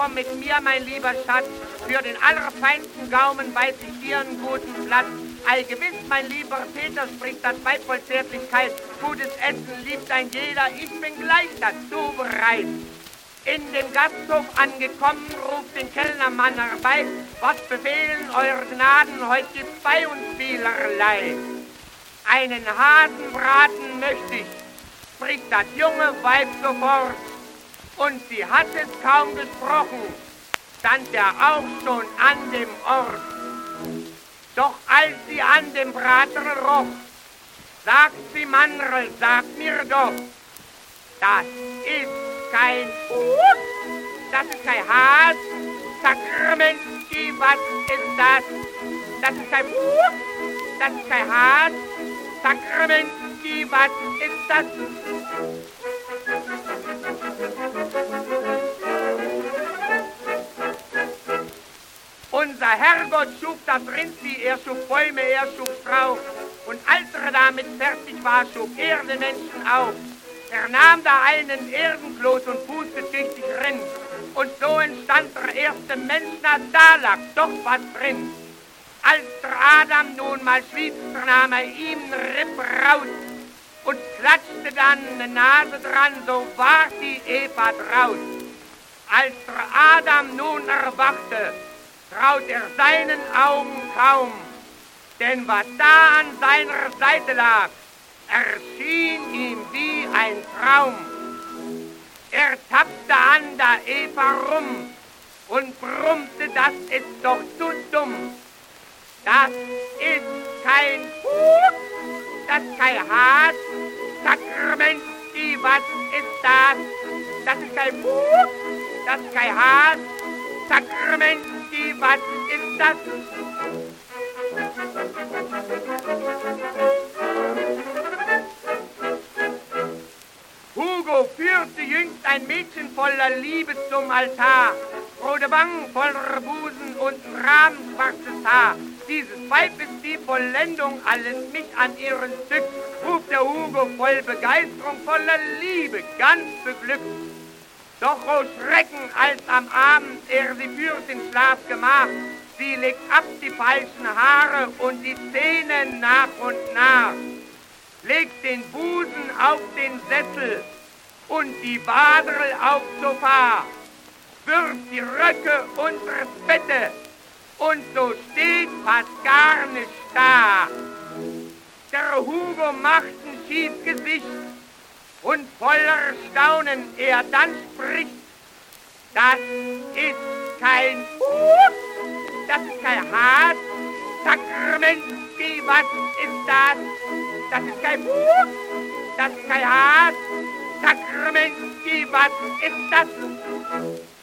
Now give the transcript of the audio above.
komm mit mir, mein lieber Schatz. Für den allerfeinsten Gaumen weiß ich dir einen guten Platz. Ei, gewiss, mein lieber Peter, spricht das Weib voll Zärtlichkeit. Gutes Essen liebt ein jeder, ich bin gleich dazu bereit. In dem Gasthof angekommen, ruft den Kellnermann herbei. Was befehlen eure Gnaden, heute gibt's bei uns vielerlei. Einen Hasenbraten möchte ich, spricht das junge Weib sofort. Und sie hat es kaum gesprochen, stand er auch schon an dem Ort. Doch als sie an dem Braten roch, sagt sie, Mannerl, sag mir doch, das ist kein Fuß, das ist kein Has, Sakramenti, was ist das? Das ist kein Fuß, das ist kein Has, Sakramenti, was ist das? Unser Herrgott schuf das Rindvieh, er schuf Bäume, er schuf Strauch. Und als er damit fertig war, schuf er den Menschen auch. Er nahm da einen Erdenkloß und puste tüchtig Rind. Und so entstand der erste Mensch, na da lag doch was drin. Als der Adam nun mal schwieg, nahm er ihm ne Rippe raus und klatschte dann ne Nase dran, so war die Eva draus. Als der Adam nun erwachte, traut er seinen Augen kaum, denn was da an seiner Seite lag, erschien ihm wie ein Traum. Er tappte an der Eva rum und brummte, das ist doch zu dumm. Das ist kein Fuß, das ist kein Has, Sakramenti, was ist das? Das ist kein Fuß, das ist kein Has, Sakramenti, was ist das? Hugo führte jüngst ein Mädchen voller Liebe zum Altar. Rote Wangen, voller Busen und ein rabenschwarzes Haar. Dieses Weib ist die Vollendung, alles mich an ihren Stück, ruft der Hugo voll Begeisterung, voller Liebe, ganz beglückt. Doch oh Schrecken, als am Abend er sie führt in Schlafgemach, sie legt ab die falschen Haare und die Zähne nach und nach, legt den Busen auf den Sessel und die Waderl aufs Sofa, wirft die Röcke unters Bette und so steht fast gar nicht da. Der Hugo macht ein schief Gesicht und voller Staunen er dann spricht, das ist kein Fuß, das ist kein Has, Sakramenti, was ist das? Das ist kein Fuß, das ist kein Has, Sakramenti, was ist das?